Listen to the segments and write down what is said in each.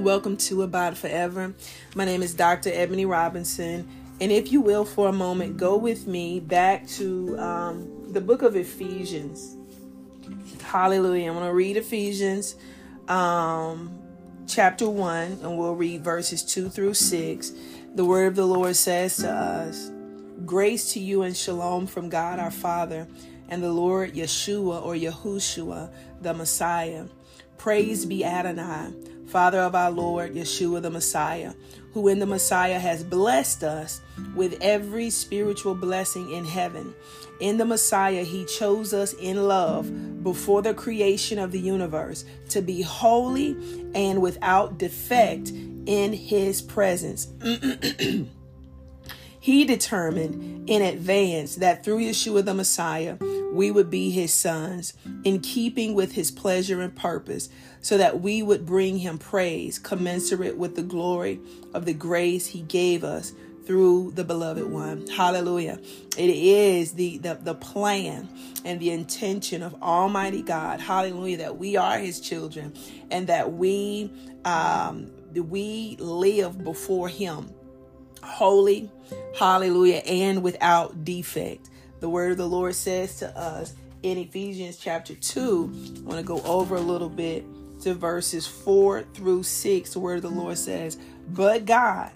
Welcome to Abide Forever. My name is Dr. Ebony Robinson. And if you will, for a moment, go with me back to the book of Ephesians. Hallelujah. I'm going to read Ephesians chapter 1, and we'll read verses 2 through 6. The word of the Lord says to us, "Grace to you and shalom from God our Father and the Lord Yeshua or Yahushua, the Messiah. Praise be Adonai, Father of our Lord Yeshua the Messiah, who in the Messiah has blessed us with every spiritual blessing in heaven. In the Messiah, he chose us in love before the creation of the universe to be holy and without defect in his presence. He determined in advance that through Yeshua the Messiah, we would be his sons, in keeping with his pleasure and purpose, so that we would bring him praise commensurate with the glory of the grace he gave us through the beloved one." Hallelujah. It is the plan and the intention of Almighty God, hallelujah, that we are his children and that we live before him holy, hallelujah, and without defect. The word of the Lord says to us in Ephesians chapter 2, I want to go over a little bit to verses 4 through 6. The word of the Lord says, "But God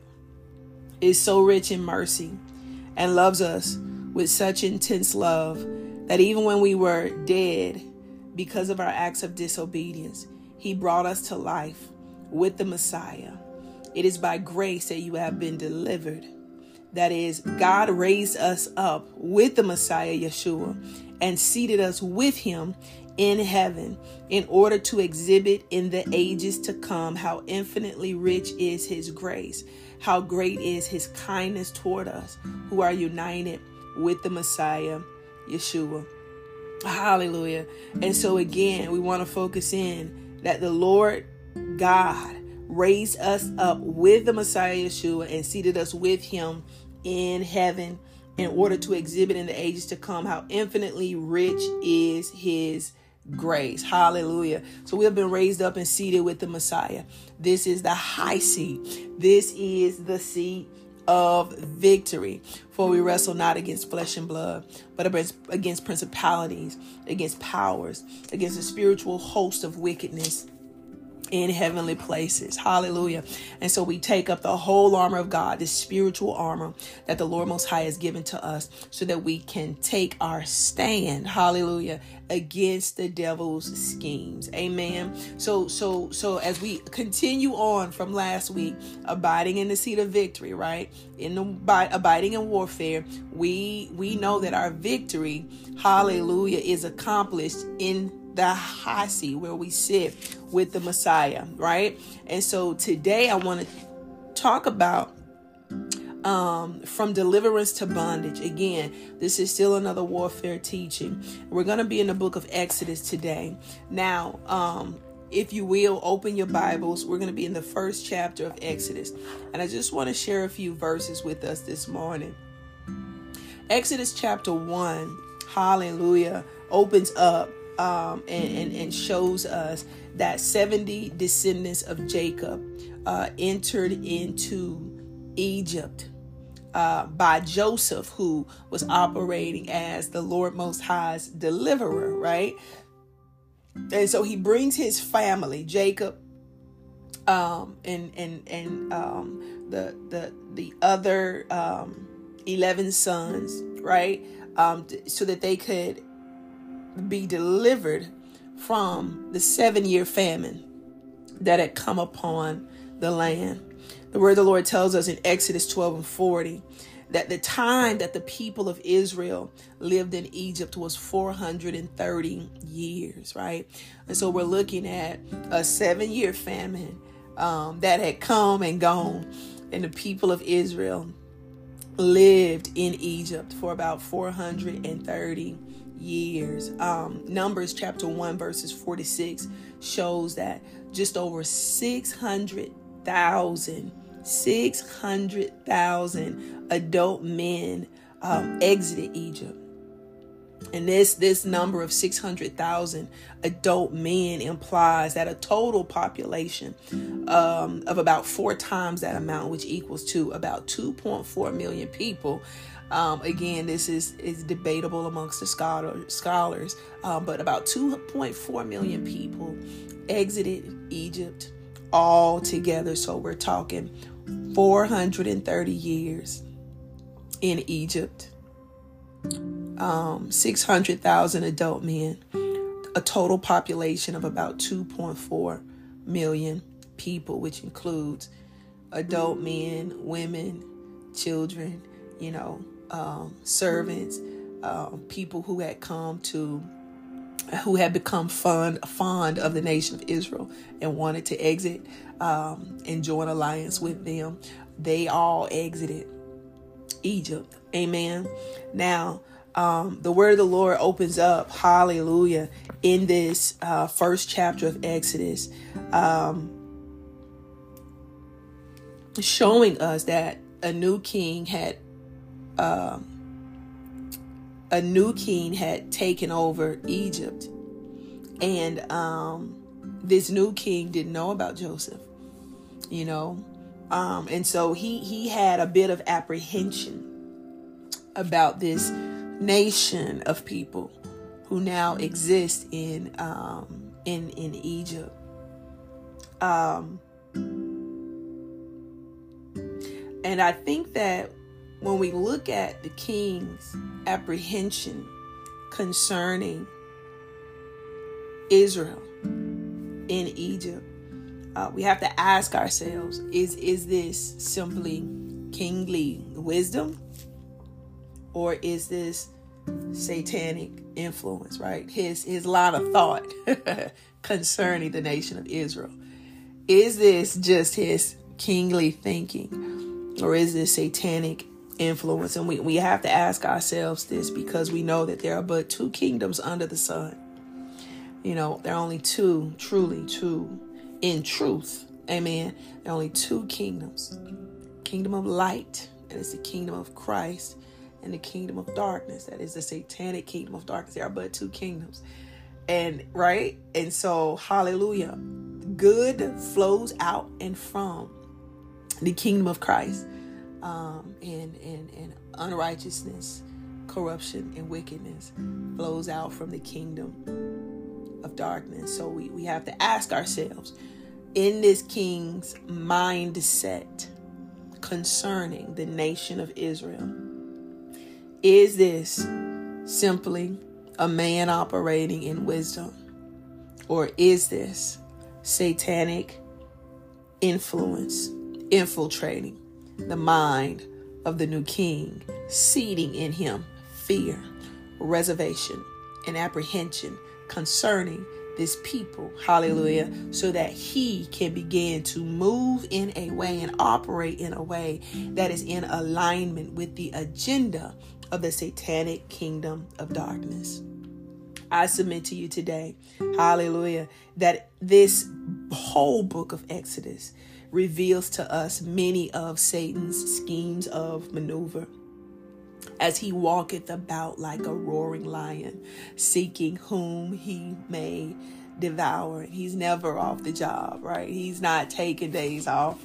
is so rich in mercy and loves us with such intense love that even when we were dead because of our acts of disobedience, he brought us to life with the Messiah. It is by grace that you have been delivered." That is, God raised us up with the Messiah, Yeshua, and seated us with him in heaven in order to exhibit in the ages to come how infinitely rich is his grace, how great is his kindness toward us who are united with the Messiah, Yeshua. Hallelujah. And so again, we want to focus in that the Lord God raised us up with the Messiah, Yeshua, and seated us with him in heaven in order to exhibit in the ages to come how infinitely rich is his grace. Hallelujah. So we have been raised up and seated with the Messiah. This is the high seat. This is the seat of victory. For we wrestle not against flesh and blood, but against principalities, against powers, against the spiritual host of wickedness in heavenly places. Hallelujah. And so we take up the whole armor of God, this spiritual armor that the Lord Most High has given to us so that we can take our stand, hallelujah, against the devil's schemes. Amen. So as we continue on from last week, abiding in the seat of victory, right? Abiding in warfare, we know that our victory, hallelujah, is accomplished in the high seat where we sit with the Messiah, right? And so today I want to talk about from deliverance to bondage. Again, this is still another warfare teaching. We're going to be in the book of Exodus today. Now, if you will, open your Bibles. We're going to be in the first chapter of Exodus. And I just want to share a few verses with us this morning. Exodus chapter 1, hallelujah, opens up and shows us that 70 descendants of Jacob entered into Egypt by Joseph, who was operating as the Lord Most High's deliverer, right? And so he brings his family, Jacob, and the other 11 sons, right? So that they could be delivered from the 7-year famine that had come upon the land. The word of the Lord tells us in Exodus 12:40 that the time that the people of Israel lived in Egypt was 430 years, right? And so we're looking at a 7-year famine that had come and gone, and the people of Israel lived in Egypt for about 430 years. Numbers chapter 1 verses 46 shows that just over 600,000 adult men exited Egypt. And this number of 600,000 adult men implies that a total population of about 4 times that amount, which equals to about 2.4 million people. Again, this is debatable amongst the scholars, but about 2.4 million people exited Egypt all together. So we're talking 430 years in Egypt. 600,000 adult men, a total population of about 2.4 million people, which includes adult men, women, children, servants, people who had become fond of the nation of Israel and wanted to exit and join alliance with them. They all exited Egypt. Amen. Now, the word of the Lord opens up, hallelujah, in this first chapter of Exodus, showing us that a new king had taken over Egypt, and this new king didn't know about Joseph, and so he had a bit of apprehension about this nation of people who now exist in Egypt. And I think that when we look at the king's apprehension concerning Israel in Egypt, we have to ask ourselves, is this simply kingly wisdom? Or is this satanic influence, right? His line of thought concerning the nation of Israel. Is this just his kingly thinking? Or is this satanic influence? And we have to ask ourselves this, because we know that there are but 2 kingdoms under the sun. There are only 2, truly 2, in truth. Amen. There are only 2 kingdoms. Kingdom of light, that is the kingdom of Christ, and the kingdom of darkness, that is the satanic kingdom of darkness. There are but 2 kingdoms. And right? And so, hallelujah, good flows out and from the kingdom of Christ. And unrighteousness, corruption, and wickedness flows out from the kingdom of darkness. So we have to ask ourselves, in this king's mindset concerning the nation of Israel, is this simply a man operating in wisdom? Or is this satanic influence infiltrating the mind of the new king, seeding in him fear, reservation, and apprehension concerning this people, hallelujah, so that he can begin to move in a way and operate in a way that is in alignment with the agenda of the satanic kingdom of darkness. I submit to you today, hallelujah, that this whole book of Exodus reveals to us many of Satan's schemes of maneuver as he walketh about like a roaring lion, seeking whom he may devour. He's never off the job, right? He's not taking days off.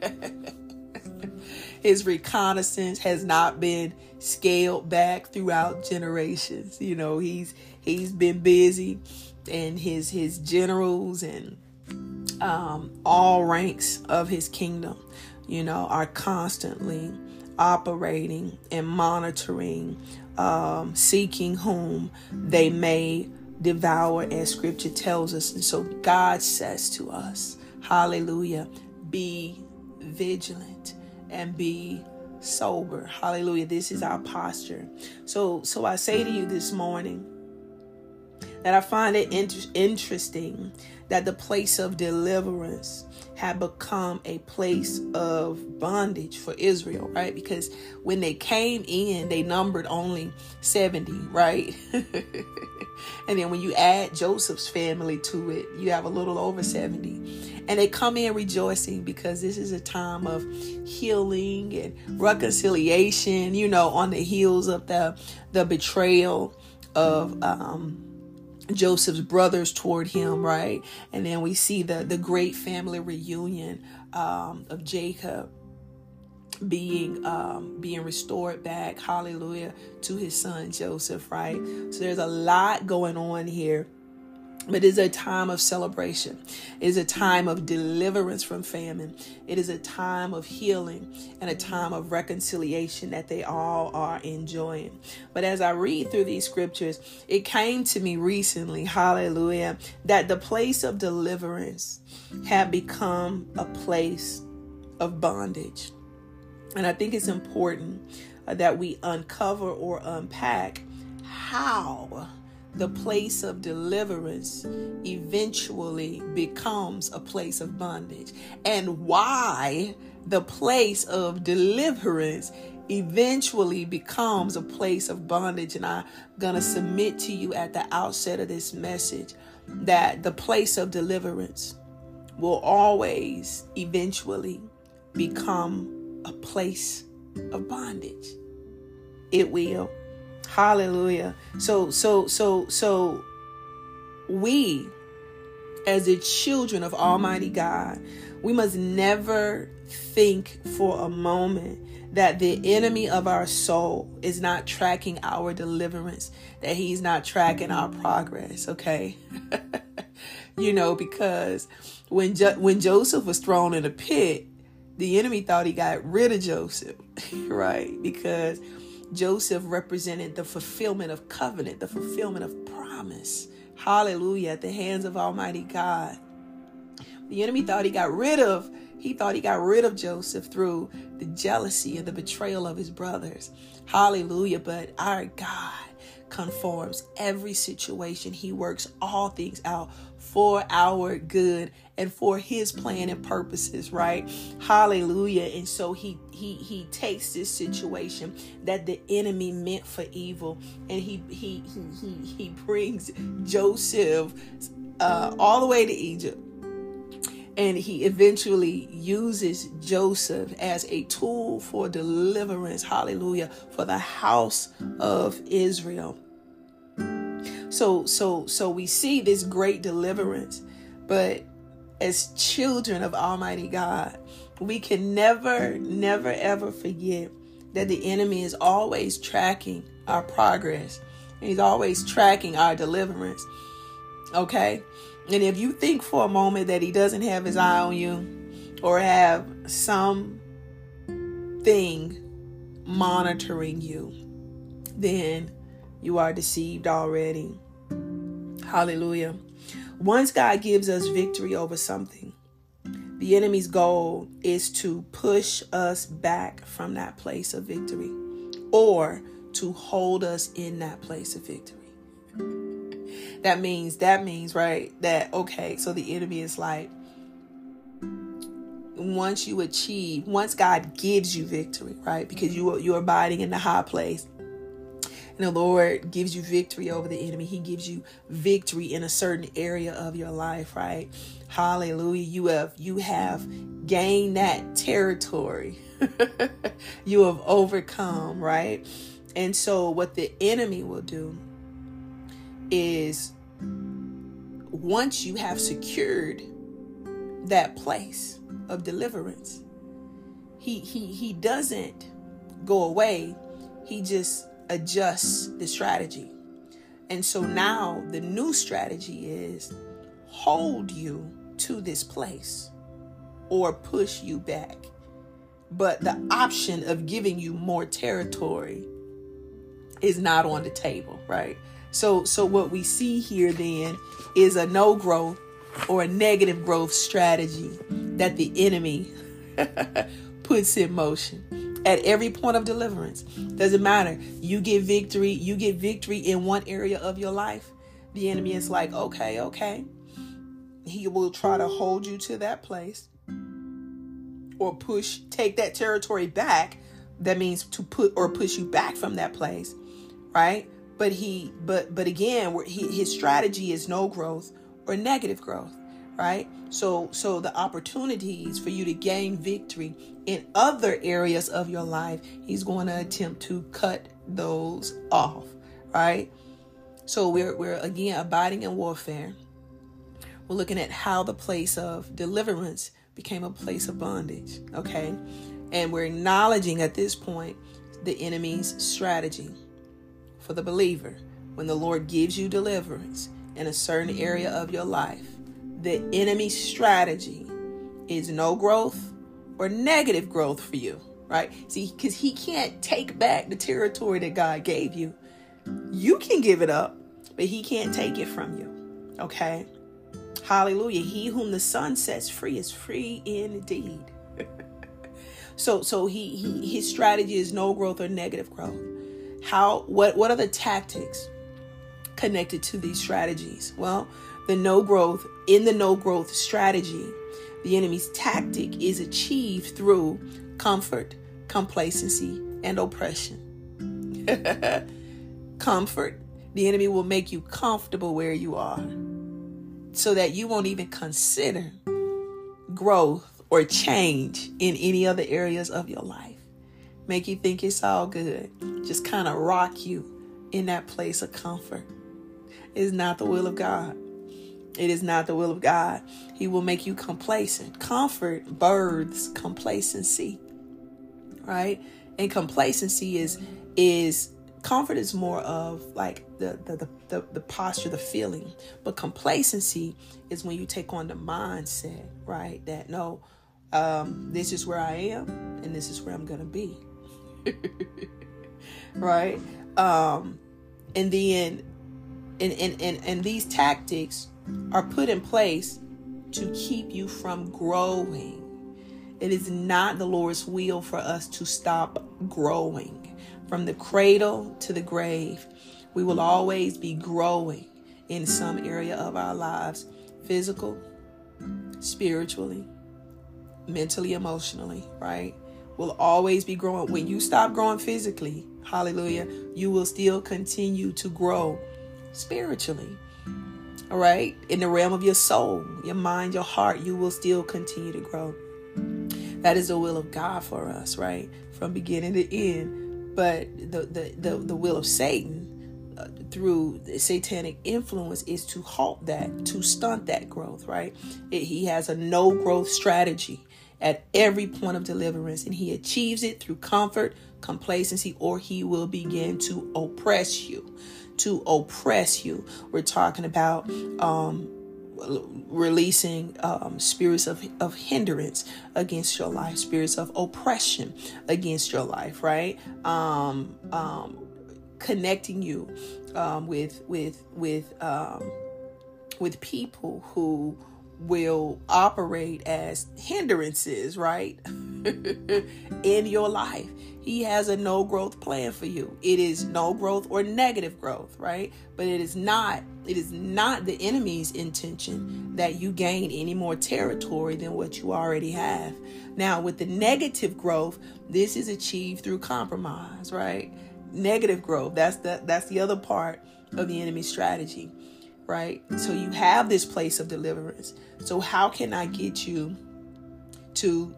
His reconnaissance has not been scaled back throughout generations. He's been busy, and his generals and all ranks of his kingdom, are constantly operating and monitoring, seeking whom they may devour, as scripture tells us. And so God says to us, hallelujah, be vigilant and be sober. Hallelujah. This is our posture. So I say to you this morning that I find it interesting that the place of deliverance had become a place of bondage for Israel, right? Because when they came in, they numbered only 70, right? And then when you add Joseph's family to it, you have a little over 70. And they come in rejoicing because this is a time of healing and reconciliation, on the heels of the betrayal of Joseph's brothers toward him, right? And then we see the great family reunion of Jacob being restored back, hallelujah, to his son Joseph, right? So there's a lot going on here. But it is a time of celebration. It is a time of deliverance from famine. It is a time of healing and a time of reconciliation that they all are enjoying. But as I read through these scriptures, it came to me recently, hallelujah, that the place of deliverance had become a place of bondage. And I think it's important that we uncover or unpack how the place of deliverance eventually becomes a place of bondage, and why the place of deliverance eventually becomes a place of bondage. And I'm going to submit to you at the outset of this message that the place of deliverance will always eventually become a place of bondage. It will. Hallelujah. So we, as the children of Almighty God, we must never think for a moment that the enemy of our soul is not tracking our deliverance, that he's not tracking our progress. Okay. Because when Joseph was thrown in a pit, the enemy thought he got rid of Joseph, right? Because Joseph represented the fulfillment of covenant, the fulfillment of promise. Hallelujah. At the hands of Almighty God. The enemy thought he got rid of Joseph through the jealousy and the betrayal of his brothers. Hallelujah. But our God conforms every situation. He works all things out for our good and for his plan and purposes, right? Hallelujah. And so he takes this situation that the enemy meant for evil, and he brings Joseph all the way to Egypt. And he eventually uses Joseph as a tool for deliverance, hallelujah, for the house of Israel. So we see this great deliverance, but as children of Almighty God, we can never, ever forget that the enemy is always tracking our progress. And he's always tracking our deliverance. Okay? And if you think for a moment that he doesn't have his eye on you or have something monitoring you, then you are deceived already. Hallelujah. Once God gives us victory over something, the enemy's goal is to push us back from that place of victory or to hold us in that place of victory. That means, right, that, okay, so the enemy is like, once God gives you victory, right, because you're abiding in the high place, and the Lord gives you victory over the enemy. He gives you victory in a certain area of your life, right? Hallelujah. You have gained that territory. You have overcome, right? And so what the enemy will do is, once you have secured that place of deliverance, he doesn't go away. He just adjusts the strategy. And so now the new strategy is hold you to this place or push you back. But the option of giving you more territory is not on the table, right? So what we see here then is a no growth or a negative growth strategy that the enemy puts in motion at every point of deliverance. Doesn't matter. You get victory in one area of your life. The enemy is like, okay. He will try to hold you to that place or take that territory back. That means to push you back from that place, right? But again, his strategy is no growth or negative growth, right? So the opportunities for you to gain victory in other areas of your life, he's going to attempt to cut those off, right? So we're again abiding in warfare. We're looking at how the place of deliverance became a place of bondage. Okay. And we're acknowledging at this point the enemy's strategy for the believer. When the Lord gives you deliverance in a certain area of your life, the enemy's strategy is no growth or negative growth for you, right? See, because he can't take back the territory that God gave you. You can give it up, but he can't take it from you. Okay? Hallelujah. He whom the Son sets free is free indeed. So his strategy is no growth or negative growth. What are the tactics connected to these strategies? Well, in the no growth strategy, the enemy's tactic is achieved through comfort, complacency, and oppression. Comfort. The enemy will make you comfortable where you are so that you won't even consider growth or change in any other areas of your life. Make you think it's all good. Just kind of rock you in that place of comfort. It is not the will of God. It is not the will of God. He will make you complacent. Comfort births complacency, right? And complacency is comfort is more of like the posture, the feeling. But complacency is when you take on the mindset, right? That no, this is where I am and this is where I'm going to be. Right? And then and these tactics are put in place to keep you from growing. It is not the Lord's will for us to stop growing. From the cradle to the grave, we will always be growing in some area of our lives, physical, spiritually, mentally, emotionally, right? We'll always be growing. When you stop growing physically, hallelujah, you will still continue to grow spiritually. All right. In the realm of your soul, your mind, your heart, you will still continue to grow. That is the will of God for us, right? From beginning to end. But the will of Satan through the satanic influence is to halt that, to stunt that growth, right? He has a no growth strategy at every point of deliverance, and he achieves it through comfort, complacency, or he will begin to oppress you. To oppress you. We're talking about releasing spirits of hindrance against your life, spirits of oppression against your life, right? Connecting you with people who will operate as hindrances, right? In your life. He has a no growth plan for you. It is no growth or negative growth, right? But it is not the enemy's intention that you gain any more territory than what you already have. Now, with the negative growth, this is achieved through compromise, right? Negative growth. That's the other part of the enemy's strategy, right? So you have this place of deliverance. So how can I get you to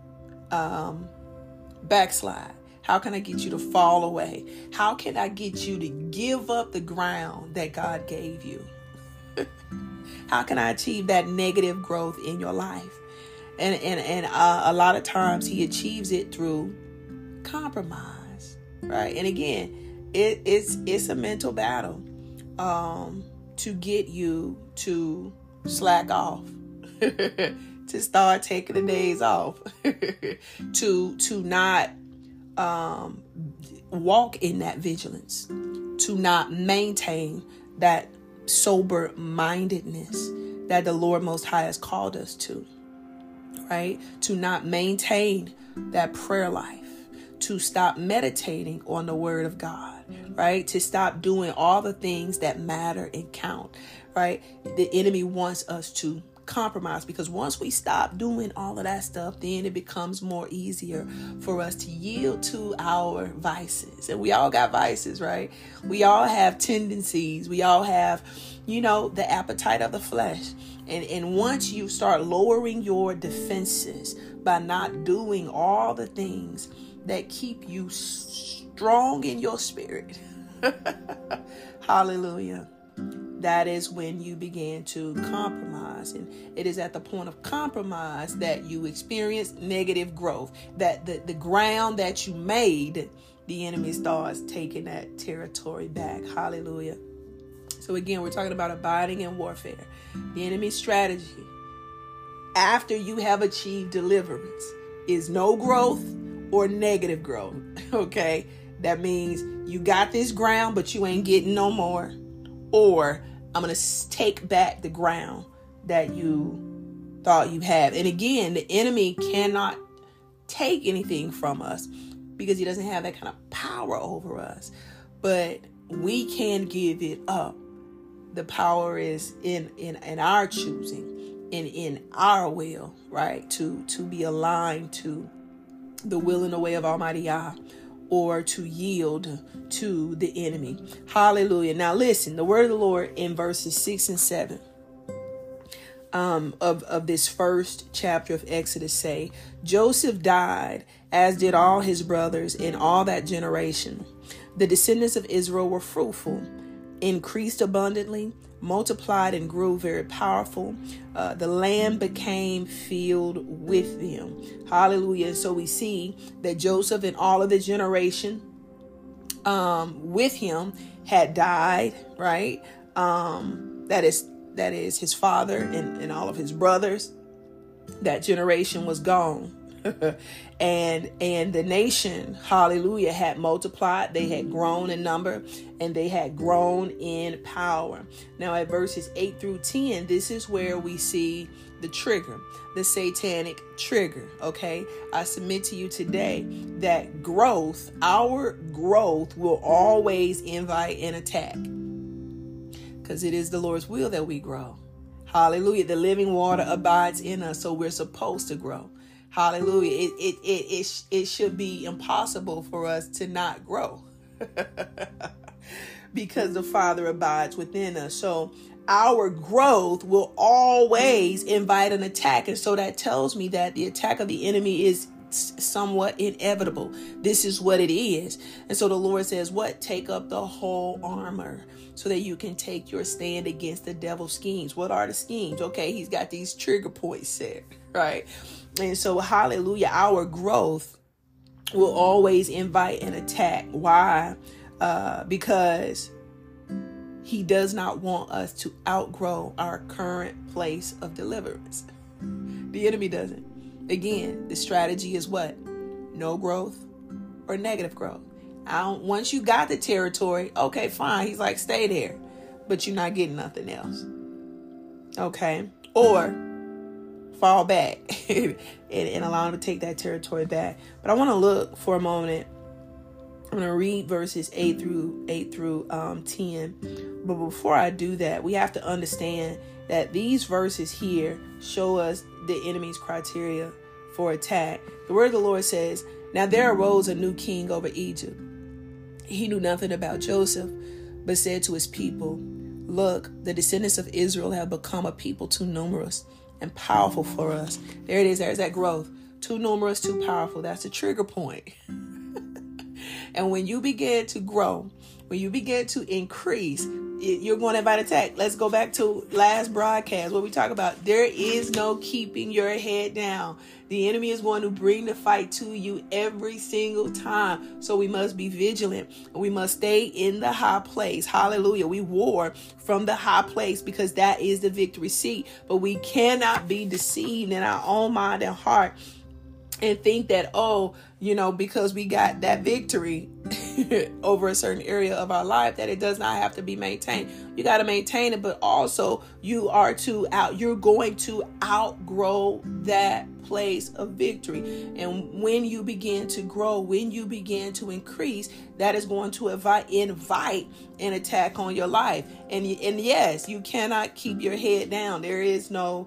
backslide? How can I get you to fall away? How can I get you to give up the ground that God gave you? How can I achieve that negative growth in your life? And a lot of times he achieves it through compromise, right? And again, it's a mental battle to get you to slack off, to start taking the days off, to not walk in that vigilance, to not maintain that sober mindedness that the Lord Most High has called us to, right? To not maintain that prayer life, to stop meditating on the word of God, right? To stop doing all the things that matter and count, right? The enemy wants us to compromise, because once we stop doing all of that stuff, then it becomes more easier for us to yield to our vices. And we all got vices, right? We all have tendencies. We all have, the appetite of the flesh. And once you start lowering your defenses by not doing all the things that keep you strong in your spirit, hallelujah, that is when you begin to compromise. And it is at the point of compromise that you experience negative growth, that the ground that you made, the enemy starts taking that territory back. Hallelujah. So again, we're talking about abiding in warfare. The enemy's strategy after you have achieved deliverance is no growth or negative growth. Okay. That means you got this ground, but you ain't getting no more. Or I'm going to take back the ground that you thought you have. And again, the enemy cannot take anything from us because he doesn't have that kind of power over us. But we can give it up. The power is in our choosing, in our will, right? To be aligned to the will and the way of Almighty Yah, or to yield to the enemy. Hallelujah. Now listen, the word of the Lord in verses 6 and 7 of this first chapter of Exodus say, Joseph died, as did all his brothers in all that generation. The descendants of Israel were fruitful, increased abundantly, multiplied and grew very powerful. The land became filled with them. Hallelujah. So we see that Joseph and all of the generation with him had died, right? That is his father and all of his brothers. That generation was gone. and the nation, hallelujah, had multiplied. They had grown in number and they had grown in power. Now at verses 8 through 10, this is where we see the trigger, the satanic trigger. Okay. I submit to you today that growth, our growth, will always invite an attack, because it is the Lord's will that we grow. Hallelujah. The living water abides in us, so we're supposed to grow. Hallelujah. It should be impossible for us to not grow because the Father abides within us. So our growth will always invite an attack. And so that tells me that the attack of the enemy is somewhat inevitable. This is what it is. And so the Lord says, what? Take up the whole armor so that you can take your stand against the devil's schemes. What are the schemes? Okay, he's got these trigger points set, right? And so, hallelujah, our growth will always invite an attack. Why? Because he does not want us to outgrow our current place of deliverance. The enemy doesn't. Again, the strategy is what? No growth or negative growth. Once you got the territory, okay, fine. He's like, stay there, but you're not getting nothing else. Okay. Or fall back and allow him to take that territory back. But I want to look for a moment. I'm going to read verses 8 through 10. But before I do that, we have to understand that these verses here show us the enemy's criteria for attack. The word of the Lord says, now there arose a new king over Egypt. He knew nothing about Joseph, but said to his people, look, the descendants of Israel have become a people too numerous and powerful for us. There it is. There's that growth. Too numerous, too powerful. That's the trigger point. And when you begin to grow, when you begin to increase, you're going to invite attack. Let's go back to last broadcast where we talk about there is no keeping your head down. The enemy is going to bring the fight to you every single time. So we must be vigilant. We must stay in the high place. Hallelujah. We war from the high place because that is the victory seat. But we cannot be deceived in our own mind and heart and think that, because we got that victory over a certain area of our life, that it does not have to be maintained. You got to maintain it, but also you're going to outgrow that place of victory. And when you begin to grow, when you begin to increase, that is going to invite an attack on your life. And yes, you cannot keep your head down. There is no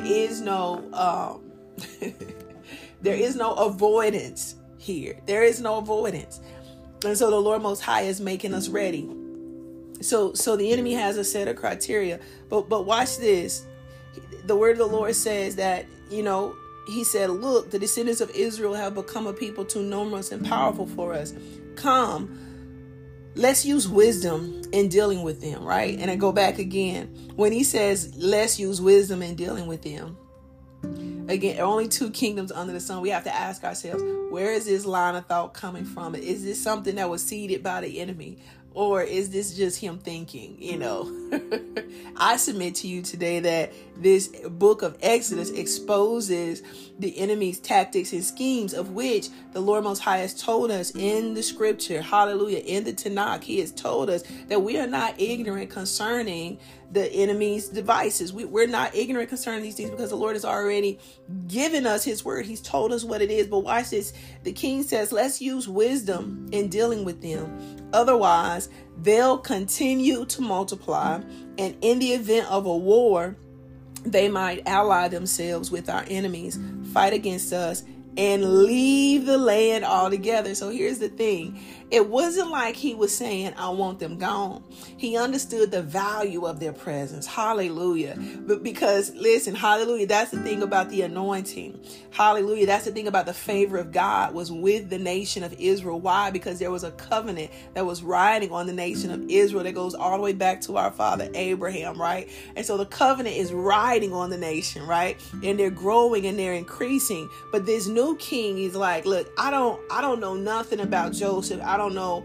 there is no avoidance here. There is no avoidance. And so the Lord Most High is making us ready. So the enemy has a set of criteria. But watch this. The word of the Lord says that, he said, look, the descendants of Israel have become a people too numerous and powerful for us. Come, let's use wisdom in dealing with them, right? And I go back again. When he says, let's use wisdom in dealing with them, again, only two kingdoms under the sun. We have to ask ourselves, where is this line of thought coming from? Is this something that was seeded by the enemy? Or is this just him thinking, I submit to you today that this book of Exodus exposes the enemy's tactics and schemes, of which the Lord Most High has told us in the scripture, hallelujah, in the Tanakh. He has told us that we are not ignorant concerning the enemy's devices. We're not ignorant concerning these things because the Lord has already given us his word. He's told us what it is. But watch this. The king says, let's use wisdom in dealing with them. Otherwise, they'll continue to multiply. And in the event of a war, they might ally themselves with our enemies, fight against us, and leave the land altogether. So here's the thing. It wasn't like he was saying, I want them gone. He understood the value of their presence. Hallelujah. But because, listen, hallelujah, that's the thing about the anointing. Hallelujah. That's the thing about the favor of God was with the nation of Israel. Why? Because there was a covenant that was riding on the nation of Israel that goes all the way back to our father Abraham, right? And so the covenant is riding on the nation, right? And they're growing and they're increasing. But this new king is like, look, I don't know nothing about Joseph. I don't know.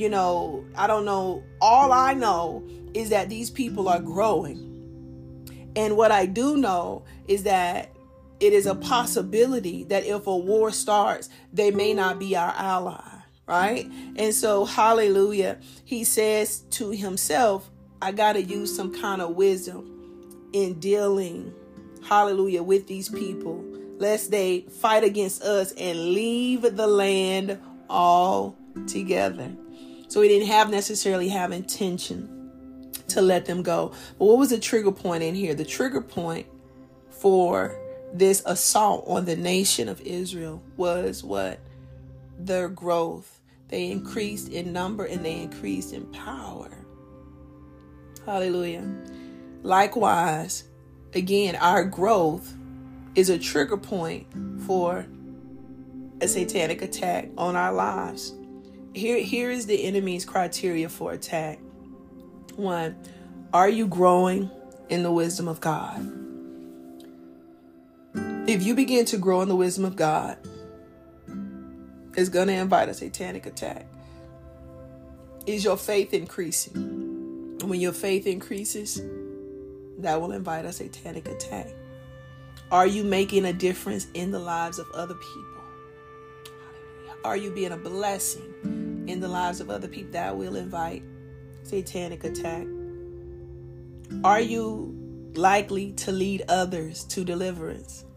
All I know is that these people are growing. And what I do know is that it is a possibility that if a war starts, they may not be our ally, right? And so, hallelujah, he says to himself, I got to use some kind of wisdom in dealing, hallelujah, with these people, lest they fight against us and leave the land all together. So he didn't necessarily have intention to let them go. But what was the trigger point in here? The trigger point for this assault on the nation of Israel was what? Their growth. They increased in number and they increased in power. Hallelujah. Likewise, again, our growth is a trigger point for a satanic attack on our lives. Here is the enemy's criteria for attack. 1, are you growing in the wisdom of God? If you begin to grow in the wisdom of God, it's going to invite a satanic attack. Is your faith increasing? When your faith increases, that will invite a satanic attack. Are you making a difference in the lives of other people? Are you being a blessing in the lives of other people? That will invite satanic attack. Are you likely to lead others to deliverance?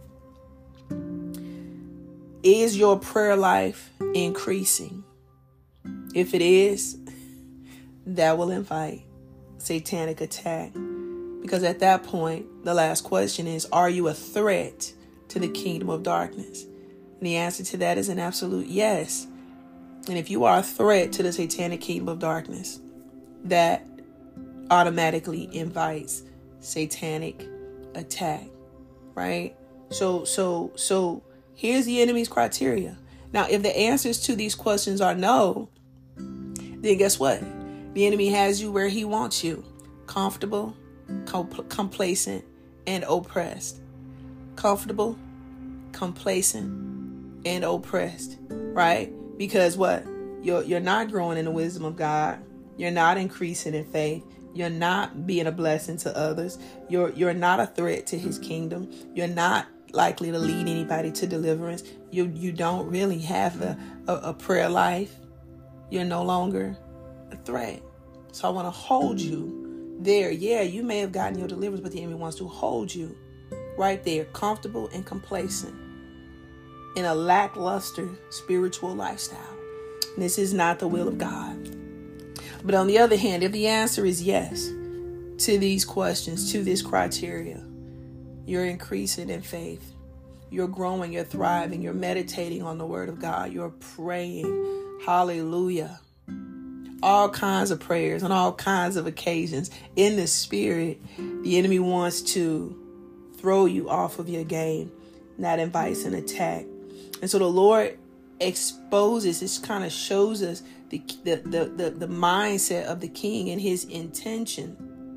Is your prayer life increasing? If it is, that will invite satanic attack. Because at that point, the last question is, are you a threat to the kingdom of darkness? And the answer to that is an absolute yes. And if you are a threat to the satanic kingdom of darkness, that automatically invites satanic attack, right? So here's the enemy's criteria. Now, if the answers to these questions are no, then guess what? The enemy has you where he wants you. Comfortable, complacent, and oppressed. Comfortable, complacent, and oppressed, right? Because what? You're not growing in the wisdom of God. You're not increasing in faith. You're not being a blessing to others. You're not a threat to his kingdom. You're not likely to lead anybody to deliverance. You don't really have a prayer life. You're no longer a threat. So I want to hold you there. Yeah, you may have gotten your deliverance, but the enemy wants to hold you right there, comfortable and complacent in a lackluster spiritual lifestyle. And this is not the will of God. But on the other hand, if the answer is yes to these questions, to this criteria, you're increasing in faith. You're growing, you're thriving, you're meditating on the word of God. You're praying. Hallelujah. All kinds of prayers on all kinds of occasions in the spirit. The enemy wants to throw you off of your game. And that invites an attack. And so the Lord exposes, this kind of shows us the mindset of the king and his intention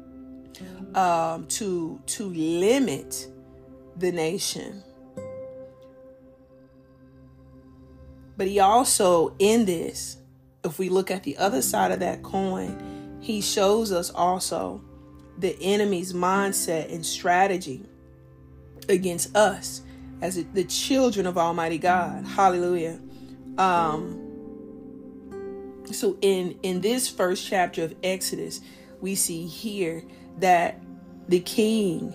to limit the nation. But he also, in this, if we look at the other side of that coin, he shows us also the enemy's mindset and strategy against us as the children of Almighty God. Hallelujah. So in this first chapter of Exodus, we see here that the king,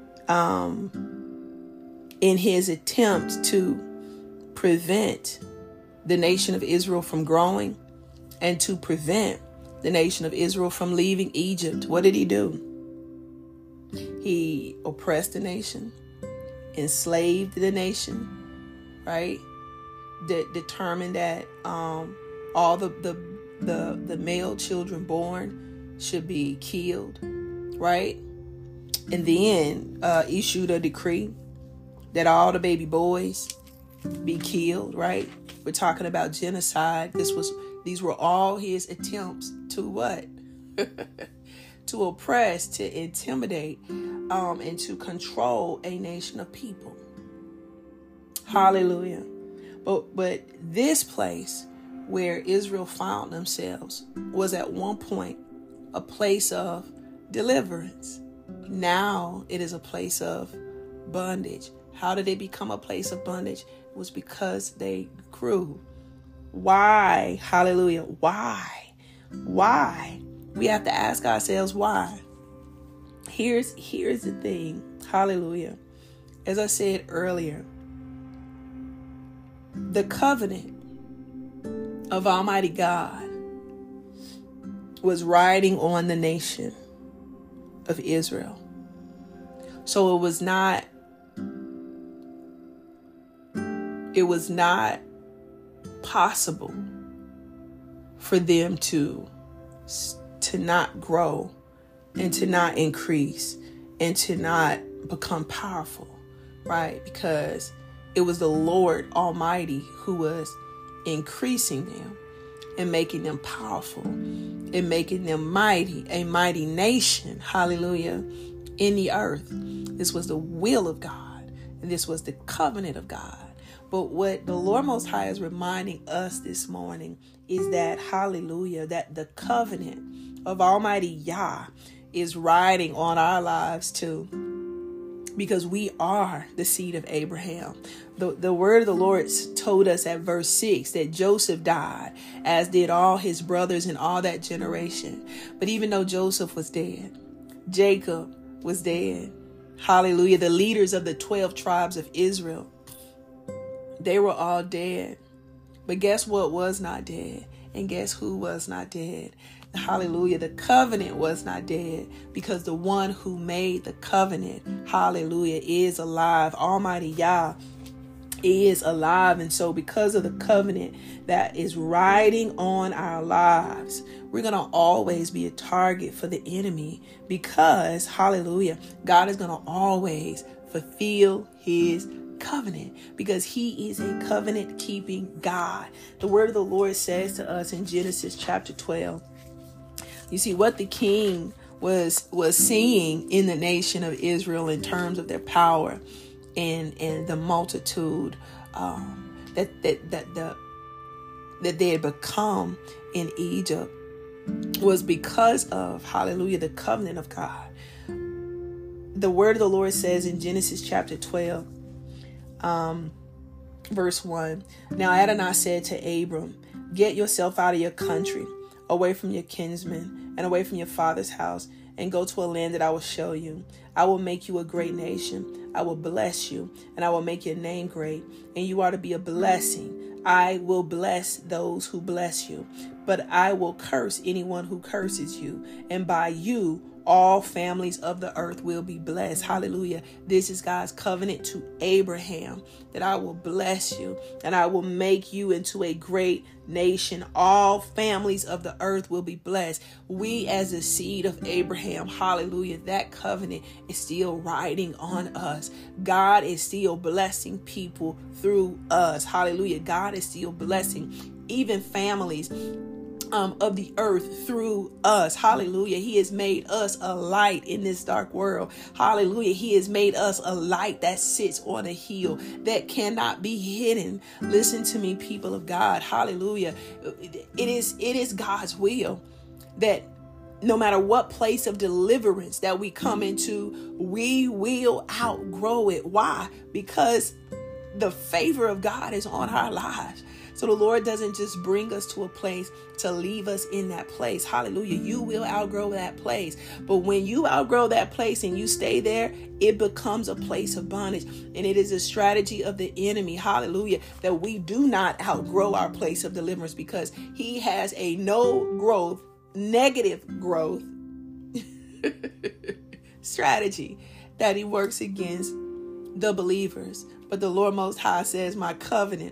in his attempt to prevent the nation of Israel from growing and to prevent the nation of Israel from leaving Egypt, what did he do? He oppressed the nation, enslaved the nation, right? Determined that all the male children born should be killed, right? And then issued a decree that all the baby boys be killed, right? We're talking about genocide. These were all his attempts to what? To oppress, to intimidate, and to control a nation of people. Hallelujah. But this place where Israel found themselves was at one point a place of deliverance. Now it is a place of bondage. How did it become a place of bondage? It was because they grew. Why? Hallelujah. Why? We have to ask ourselves why. Here's the thing. Hallelujah. As I said earlier, the covenant of Almighty God was riding on the nation of Israel. So it was not possible for them to not grow and to not increase and to not become powerful, right? Because it was the Lord Almighty who was increasing them and making them powerful and making them mighty, a mighty nation, hallelujah, in the earth. This was the will of God, and this was the covenant of God. But what the Lord Most High is reminding us this morning is that, hallelujah, that the covenant of Almighty Yah is riding on our lives too, because we are the seed of Abraham. The word of the Lord told us at verse 6 that Joseph died, as did all his brothers and all that generation. But even though Joseph was dead, Jacob was dead. Hallelujah. The leaders of the 12 tribes of Israel, they were all dead. But guess what was not dead? And guess who was not dead? Hallelujah. The covenant was not dead, because the one who made the covenant, hallelujah, is alive. Almighty Yah is alive. And so because of the covenant that is riding on our lives, we're going to always be a target for the enemy, because, hallelujah, God is going to always fulfill his covenant, because he is a covenant keeping God. The word of the Lord says to us in Genesis chapter 12, you see what the king was seeing in the nation of Israel in terms of their power and the multitude that they had become in Egypt was because of, hallelujah, the covenant of God. The word of the Lord says in Genesis chapter 12, verse 1, now Adonai said to Abram, get yourself out of your country, away from your kinsmen, and away from your father's house, and go to a land that I will show you. I will make you a great nation. I will bless you, and I will make your name great, and you are to be a blessing. I will bless those who bless you, but I will curse anyone who curses you, and by you all families of the earth will be blessed. Hallelujah. This is God's covenant to Abraham, that I will bless you and I will make you into a great nation. All families of the earth will be blessed. We as a seed of Abraham, hallelujah, that covenant is still riding on us. God is still blessing people through us. Hallelujah. God is still blessing even families of the earth through us. Hallelujah. He has made us a light in this dark world. Hallelujah. He has made us a light that sits on a hill that cannot be hidden. Listen to me, people of God. Hallelujah. It is God's will that no matter what place of deliverance that we come into, we will outgrow it. Why? Because the favor of God is on our lives. So the Lord doesn't just bring us to a place to leave us in that place. Hallelujah. You will outgrow that place. But when you outgrow that place and you stay there, it becomes a place of bondage. And it is a strategy of the enemy. Hallelujah. That we do not outgrow our place of deliverance, because he has a no growth, negative growth strategy that he works against the believers. But the Lord Most High says, my covenant,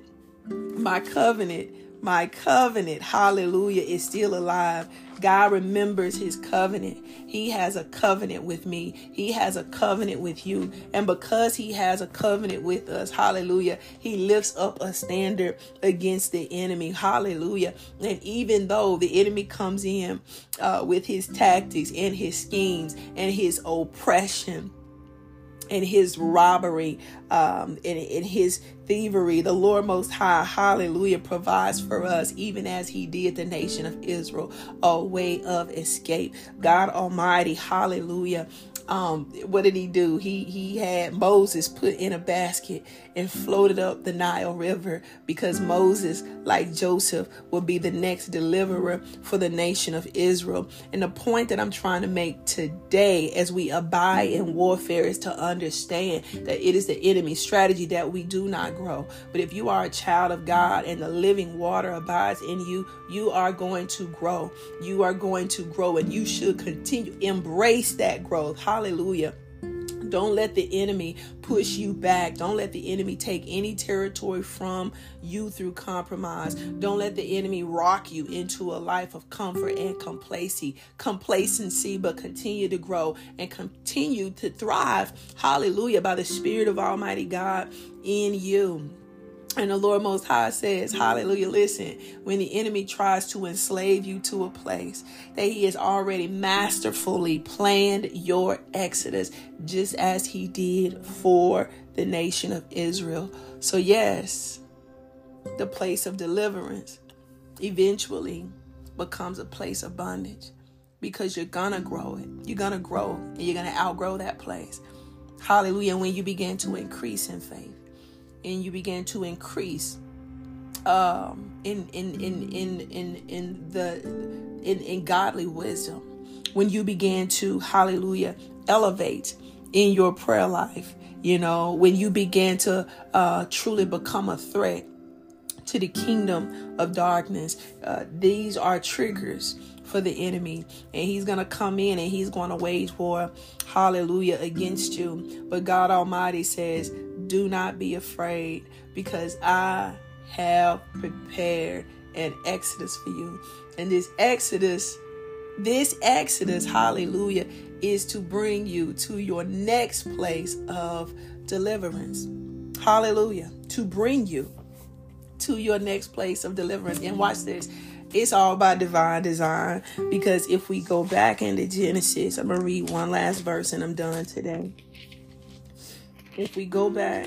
hallelujah, is still alive. God remembers his covenant. He has a covenant with me. He has a covenant with you. And because he has a covenant with us, hallelujah, he lifts up a standard against the enemy. Hallelujah. And even though the enemy comes in with his tactics and his schemes and his oppression and his robbery, and his thievery, the Lord Most High, hallelujah, provides for us, even as he did the nation of Israel, a way of escape. God Almighty, hallelujah. What did he do? He had Moses put in a basket and floated up the Nile River, because Moses, like Joseph, would be the next deliverer for the nation of Israel. And the point that I'm trying to make today, as we abide in warfare, is to understand that it is the enemy's strategy that we do not grow. But if you are a child of God and the living water abides in you, you are going to grow. You are going to grow, and you should continue. Embrace that growth. Hallelujah. Don't let the enemy push you back. Don't let the enemy take any territory from you through compromise. Don't let the enemy rock you into a life of comfort and complacency, but continue to grow and continue to thrive. Hallelujah. By the Spirit of Almighty God in you. And the Lord Most High says, hallelujah, listen, when the enemy tries to enslave you to a place, that he has already masterfully planned your exodus, just as he did for the nation of Israel. So yes, the place of deliverance eventually becomes a place of bondage, because you're going to grow it. You're going to grow, and you're going to outgrow that place. Hallelujah. When you begin to increase in faith, and you begin to increase in godly wisdom, when you begin to, hallelujah, elevate in your prayer life, when you begin to truly become a threat to the kingdom of darkness, these are triggers for the enemy, and he's going to come in and he's going to wage war, hallelujah, against you. But God Almighty says, do not be afraid, because I have prepared an exodus for you. And this exodus, hallelujah, is to bring you to your next place of deliverance. Hallelujah. To bring you to your next place of deliverance. And watch this. It's all by divine design, because if we go back into Genesis, I'm going to read one last verse and I'm done today. If we go back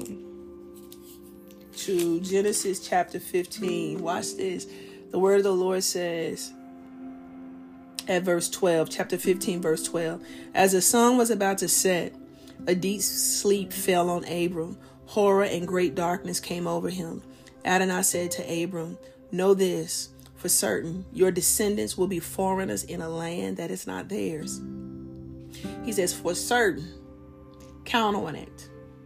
to Genesis chapter 15, watch this. The word of the Lord says at verse 12, chapter 15, verse 12, as the sun was about to set, a deep sleep fell on Abram. Horror and great darkness came over him. Adonai said to Abram, know this for certain, your descendants will be foreigners in a land that is not theirs. He says, for certain. Count on it.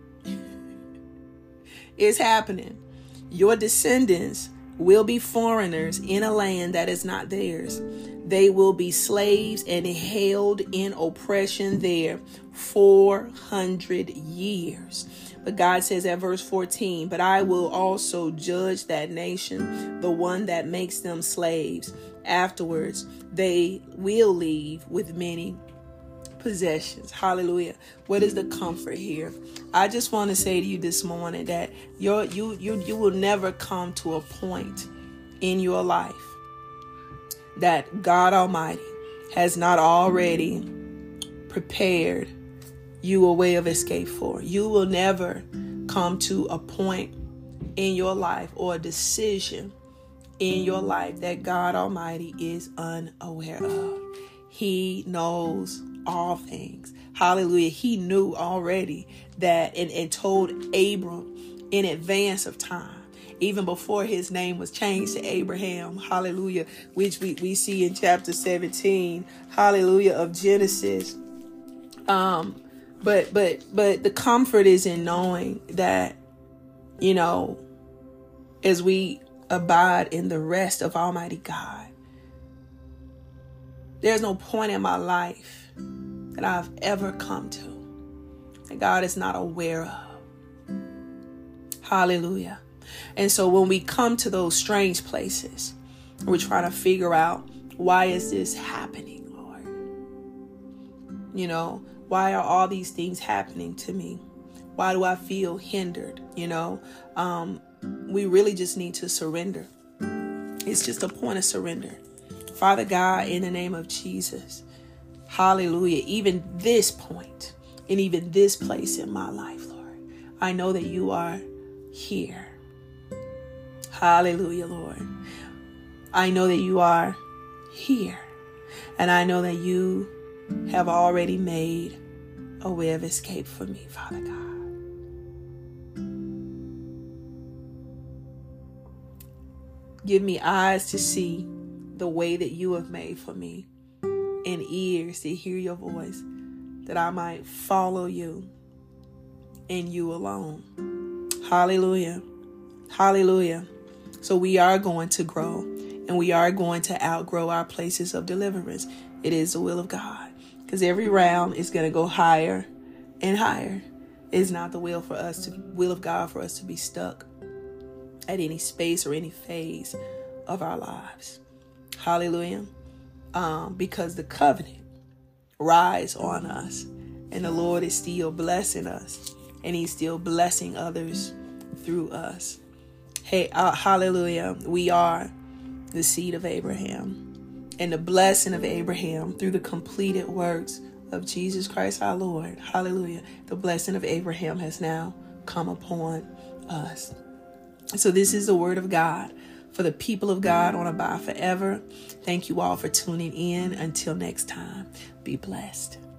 It's happening. Your descendants will be foreigners in a land that is not theirs. They will be slaves and held in oppression there 400 years. But God says at verse 14, but I will also judge that nation, the one that makes them slaves. Afterwards, they will leave with many possessions. Hallelujah. What is the comfort here? I just want to say to you this morning that you will never come to a point in your life that God Almighty has not already prepared you a way of escape for. You will never come to a point in your life or a decision in your life that God Almighty is unaware of. He knows all things. Hallelujah. He knew already that and told Abram in advance of time, even before his name was changed to Abraham. Hallelujah. Which we see in chapter 17. Hallelujah, of Genesis. But the comfort is in knowing that, as we abide in the rest of Almighty God, there's no point in my life that I've ever come to that God is not aware of. Hallelujah. And so when we come to those strange places, we're trying to figure out, why is this happening, Lord? Why are all these things happening to me? Why do I feel hindered? We really just need to surrender. It's just a point of surrender. Father God, in the name of Jesus, hallelujah, even this point and even this place in my life, Lord, I know that you are here. Hallelujah, Lord. I know that you are here. And I know that you have already made a way of escape for me, Father God. Give me eyes to see the way that you have made for me, and ears to hear your voice, that I might follow you and you alone. Hallelujah. Hallelujah. So we are going to grow, and we are going to outgrow our places of deliverance. It is the will of God, because every round is going to go higher and higher. It's not the will of God for us to be stuck at any space or any phase of our lives. Hallelujah. Because the covenant rides on us, and the Lord is still blessing us, and he's still blessing others through us. Hey, hallelujah. We are the seed of Abraham, and the blessing of Abraham through the completed works of Jesus Christ our Lord. Hallelujah. The blessing of Abraham has now come upon us. So this is the word of God for the people of God on Abide Forever. Thank you all for tuning in. Until next time, be blessed.